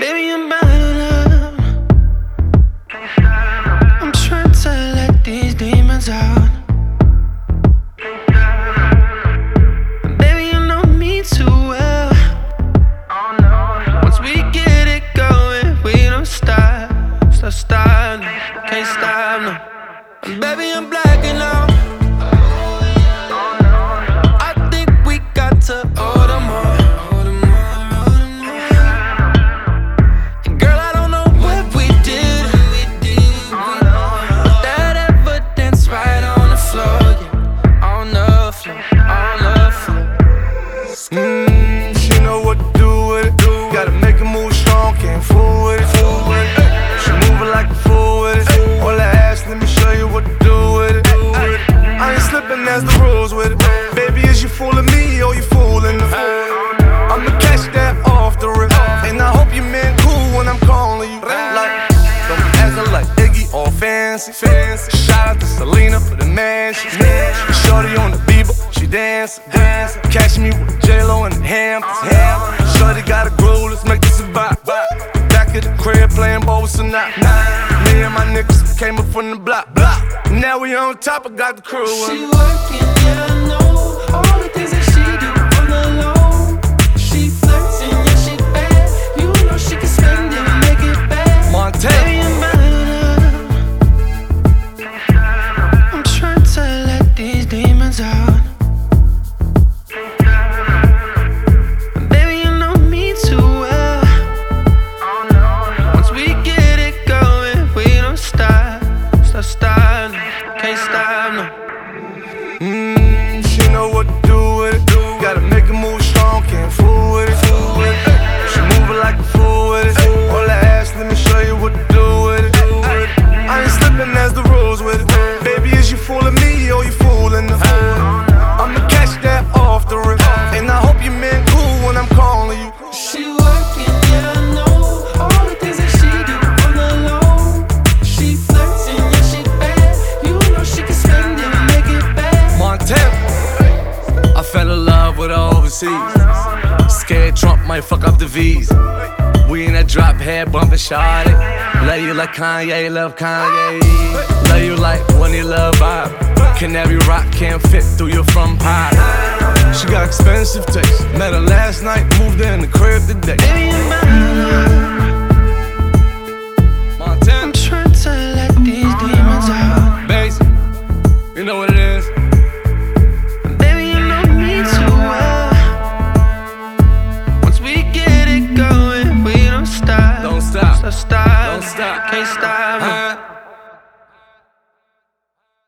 Baby, I'm out. I'm trying to let these demons out. Baby, you know me too well. Once we get it going, we don't stop. Stop, no. Can't stop, no. And baby, I'm blacking out. I think we got to order more. And girl, I don't know what we did. That evidence right on the floor, yeah. On the floor. She know what to do with it. Gotta make a move strong, can't fool with it. She moving like a fool with it. All I ask, let me show you what to do with it. I ain't slipping, that's the rules with it. Baby, is you fooling me or you fooling the fool? I'ma catch that off the rip. And I hope you meant cool when I'm calling you. Like, don't be acting like Iggy or fancy. Shout out to Selena for the mansion. Shorty on the Bieber, she dancing. Catch me with J-Lo and the Hamptons. Shorty got a groove, let's make this a vibe. Back at the crib playing ball with Sinatra. Me and my niggas came up from the block. Now we on top, I got the crew. She working, yeah, I know all the things that she do on the low. She flirting, yeah, she bad. You know she can spend it and make it bad. Montana. Baby, I'm out. I'm trying to let these demons out. Baby, you know me too well. Once we get it going, we don't stop. Stop, no. Can't stop, no. She know what to do with it. Gotta make a move strong, can't fool with it. She moving like a fool with it. All I ask, let me show you what to do with it. I ain't slipping, that's the rules with it. Baby, is you fooling me or you fooling the fool? I'ma catch that off the rip. And I hope you meant cool when I'm calling you. She working, yeah, I know all the things that she do on the low. She flirting, yeah, she bad. You know she can spend it and make it bad. Montana. I fell in love with her overseas. Scared Trump might fuck up the visa. We in that drop head bumpin' shawty. Love you like Kanye, love Kanye. Love you like when you love vibe. Canary rock can't fit through your front pipe. She got expensive taste. Met her last night, moved in the crib today. Baby, I'm out. Montana. I'm trying to let these demons out. Basic, you know what it is. Baby, you know me too well. Once we get it going, we don't stop. Don't stop. Stop, Don't stop. Can't stop, no.